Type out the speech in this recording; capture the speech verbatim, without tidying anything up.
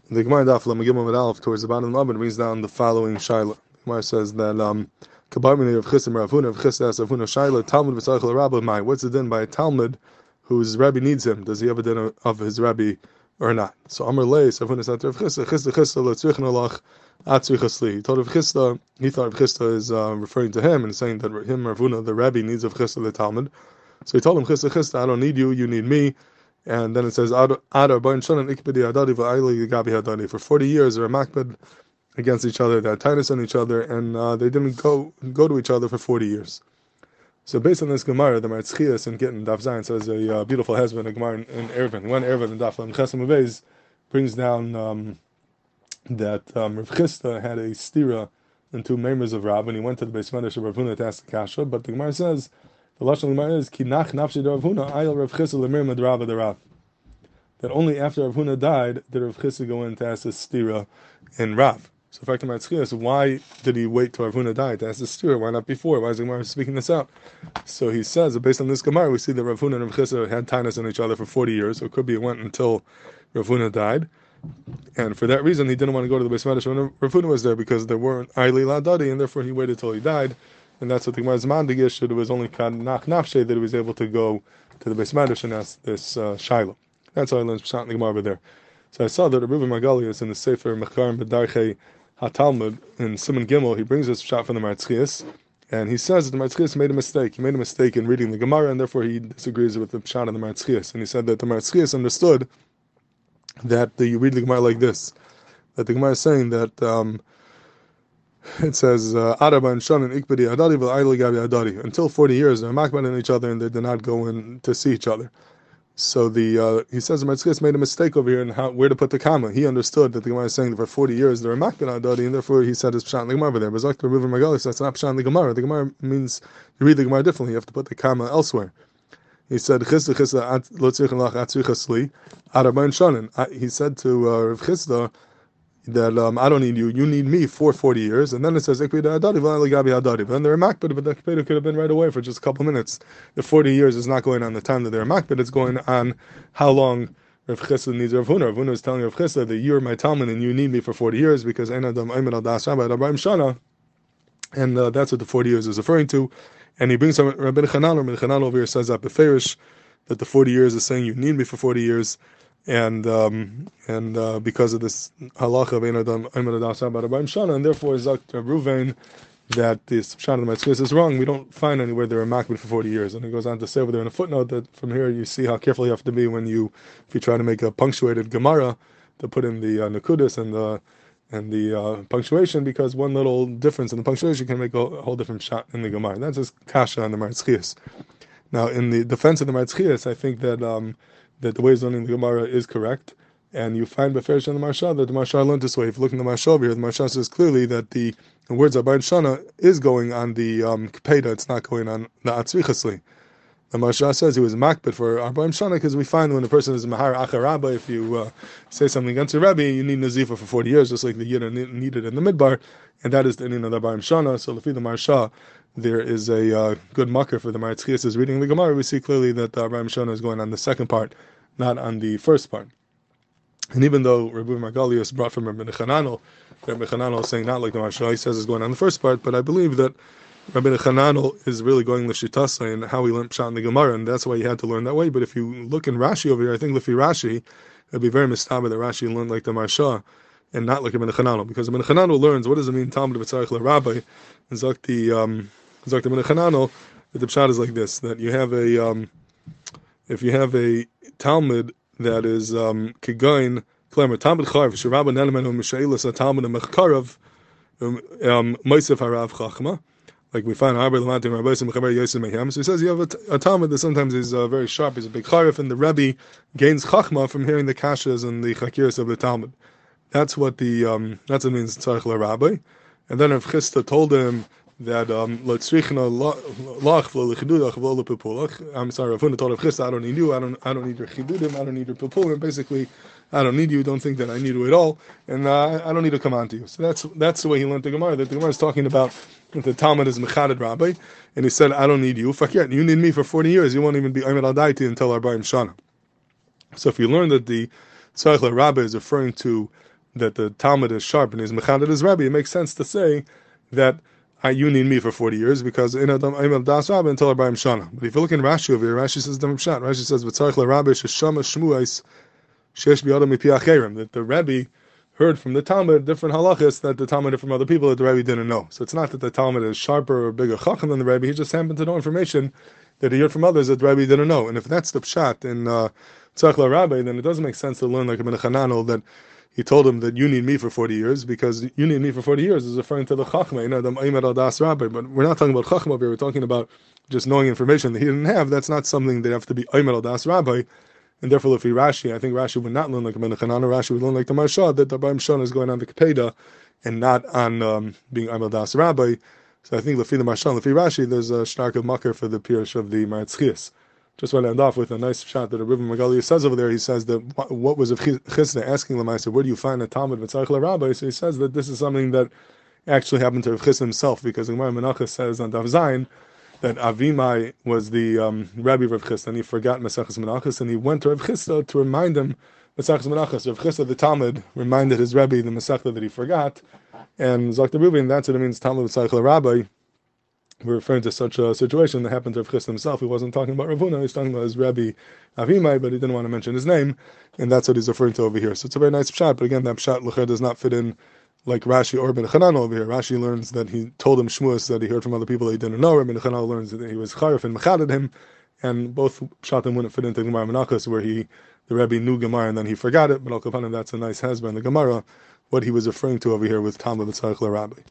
The Gemara Daf Lamagimel Med Aleph towards the bottom of the Amud brings down the following shaila. The Gemara says that um, Kabarmini of Chis and Rav Huna of Chis asks Rav Huna shaila Talmud v'tzarich l'Rabbi Mai. What's the din by a Talmud whose Rabbi needs him? Does he have a din of his Rabbi or not? So Amar Leis Rav Huna said to Rav Chis, Chis Chis lo tzrich nolach at tzrichas. He told Rav Chis, he thought Rav Chis is uh, referring to him and saying that him Rav Huna the Rabbi needs of Chis the Talmud. So he told him Chis Chis, I don't need you, you need me. And then it says, for forty years, they were makbid against each other, they had tightness on each other, and uh, they didn't go go to each other for forty years. So based on this Gemara, the Marzchias in Gittin, Daf Zayin, says a uh, beautiful husband, a Gemara in, in Erevin. One Erevin in Daf Lam Chesem Avez brings down um, that um, Rav Chisda had a stira and two members of Rab, and he went to the Beis Medrash of Rav Huna to ask the kasha, but the Gemara says, the Lashon Gemara is, Ki nach nafshi de Rav Huna, ayel Rav Chisda lemir med Rabba de Rav. That only after Rav Huna died did Rav Chisda go in to ask the stira in Rav. So, in fact, the Marzchias, why did he wait till Rav Huna died to ask the stira? Why not before? Why is the Gemara speaking this out? So he says that based on this Gemara, we see that Rav Huna and Rav Chisda had tightness on each other for forty years. So it could be it went until Rav Huna died. And for that reason, he didn't want to go to the Beis Medrash when Rav Huna was there because there weren't Aili Ladadi, and therefore he waited till he died. And that's what the Gemara's mandigish, that it was only Kad Nach Nafshe that he was able to go to the Beis Medrash and ask this uh, Shiloh. That's how I learned Pshat in the Gemara over there. So I saw that Rebbe Magalius in the Sefer Mechar B'Darchei HaTalmud in Simon Gimel, he brings this Pshat from the Marzchias, and he says that the Marzchias made a mistake. He made a mistake in reading the Gemara, and therefore he disagrees with the Pshat of the Marzchias. And he said that the Marzchias understood that the, you read the Gemara like this, that the Gemara is saying that um, it says Araba and Shon and Ikbedi Adari v'Ayli Gabi Adari. Until forty years, they're makban in each other and they did not go in to see each other. So the uh, he says the Marzchias made a mistake over here in how where to put the comma. He understood that the Gemara is saying that for forty years they were makban Adari, and therefore he said it's pshat in the Gemara over there. But like the Rebbe Magalis, that's not pshat in the Gemara. The Gemara means you read the Gemara differently. You have to put the comma elsewhere. He said Chisda Chisda lo tzrich lach at tzrichas li Araba and Shonin. He said to uh, Rav Chisda that um, I don't need you, you need me for forty years, and then it says Ekpeda Adari v'Ali Gabi Adari. But then they're makbid, but the Ekpeda could have been right away for just a couple minutes. The forty years is not going on the time that they're makbid; it's going on how long Rav Chisda needs Rav Huna. Rav Huna is telling Rav Chisda that you're my Talmud and you need me for forty years because Ein Adam Ayman Al Das Rabbi Abraham Shana, and uh, that's what the forty years is referring to. And he brings up Rabbi Chanan. Rabbi Chanan over here says that beferish that the forty years is saying you need me for forty years. And um, and uh, because of this halacha of Ein Adam Ayman Al Das Rabbi Abraham Shana, and therefore Zak Ruvain that this Pshat of the Marzchias is wrong. We don't find anywhere they were makbid for forty years. And he goes on to say over there in a footnote that from here you see how careful you have to be when you, if you try to make a punctuated Gemara, to put in the uh, Nakudas and the and the uh, punctuation, because one little difference in the punctuation can make a, a whole different Pshat in the Gemara. And that's just kasha on the Marzchias. Now, in the defense of the Marzchias, I think that um, that the way he's learning the Gemara is correct. And you find Beferish in the Marsha that the Marsha learned this way. If you look in the Marsha over here, the Marsha says clearly that the, the words Abayin Shana is going on the um, Kepeda, it's not going on the Atzrichasli. The Marsha says he was makbid for Abayin Shana because we find when a person is Mahar Acharabba, if you uh, say something against a Rebbe, you need Nazifa for forty years, just like the Yidden needed in the Midbar, and that is the Indian of the Abayin Shana. So, Lefi the Marsha, there is a uh, good makar for the Marzchias is reading the Gemara. We see clearly that the Abayin Shana is going on the second part, not on the first part. And even though Rabbi Margalius brought from Rabbi Chananel, Rabbi Chananel is saying not like the Marsha, he says is going on the first part, but I believe that Rabbi Chananel is really going l'shitasa and how he learned Pshat in the Gemara, and that's why he had to learn that way. But if you look in Rashi over here, I think Lefi Rashi, it'd be very mistaba that Rashi learned like the Marsha and not like Rabbi Chananel, because Rabbi Chananel learns what does it mean Talmud v'tzarich l'Rabbi, and Zak the um, Zak the Rabbi Chananel, that the Pshat is like this: that you have a um, if you have a Talmud that is um Kigain Klemer Talmud Charv Sharabba Nenemen Mishailas Talmud Mechkarav um Mosef Harav Chachma, like we find Arba Lamantim Rabbesim Mechaber Yosem Mehem. So he says you have a, a Talmud that sometimes is uh, very sharp, he's a big Charv, and the Rebbe gains Chachma from hearing the Kashas and the Chakiras of the Talmud. That's what the um that's what it means Tzarech LaRabbi. And then Rav Chisda told him that um I'm sorry, Rav Huna told Rav Chisda, I don't need you, I don't I don't need your chidudim, I don't need your pipulim. Basically, I don't need you, don't think that I need you at all, and uh, I don't need to come on to you. So that's that's the way he learned the Gemara. That the Gemara is talking about that the Talmud is Mechaded Rabbi, and he said, I don't need you, fakir, you need me for forty years, you won't even be Ayman al-Daiti until Arba'im Shana. So if you learn that the Tzarech LaRabbi is referring to that the Talmud is sharp and he's mechaded his Rebbe, it makes sense to say that I, you need me for forty years because in Adam Ayman Das Rabbi until Abraham Shana. But if you look in Rashi over here, Rashi says Dem Pshat. Rashi says V'tzarich LaRabbi Sheshama Shmuais Shesh B'Adam Mipi Acherim, that the Rebbe heard from the Talmud different halachas that the Talmud heard from other people that the Rebbe didn't know. So it's not that the Talmud is sharper or bigger chacham than the Rebbe. He just happened to know information that he heard from others that the Rebbe didn't know. And if that's the Pshat in uh, Tzarich LaRabbi, then it doesn't make sense to learn like Ibn Chananel that he told him that you need me for forty years, because you need me for forty years is referring to the Chachma, you know, the Ma'imad al-Das Rabbi. But we're not talking about Chachma over here, we're talking about just knowing information that he didn't have. That's not something that have to be Ma'imad al-Das Rabbi. And therefore, if he Rashi, I think Rashi would not learn like Ibn Chananel, Rashi would learn like the Marsha, that the Abraham Shana is going on the Kepeda and not on um, being Ma'imad al-Das Rabbi. So I think Lefi the Marsha, Lefi Rashi, there's a Shtark of Makar for the Pirush of the Marzchias. Just want to end off with a nice shot that Rebbe Magalia says over there. He says that what, what was of Chisda asking Lamaisa, where do you find a Talmud V'tzarich LaRabbi? So he says that this is something that actually happened to Rav Chisda himself, because the Gemara Menachos says on Daf Zayin that Avimai was the um, Rabbi of Rav Chisda, and he forgot Maseches Menachos, and he went to Rav Chisda to remind him Maseches Menachos. Rav Chisda, the Talmud, reminded his Rebbe the Masechta that he forgot, and Zakta Reuven, that's what it means, Talmud V'tzarich LaRabbi. We're referring to such a situation that happened to Rav Chisda himself. He wasn't talking about Rav Huna, he was talking about his Rabbi Avimai, but he didn't want to mention his name, and that's what he's referring to over here. So it's a very nice pshat, but again, that pshat l'cher does not fit in like Rashi or Ibn Chananel over here. Rashi learns that he told him Shmuas that he heard from other people that he didn't know. Ibn Chananel learns that he was Charif and Mechaded him, and both pshatim wouldn't fit into Gemara Menachos, where he, the Rebbe knew Gemara and then he forgot it, but Al Kapanim, that's a nice hezbollah in the Gemara, what he was referring to over here with Talmud V'tzarich LaRabbi.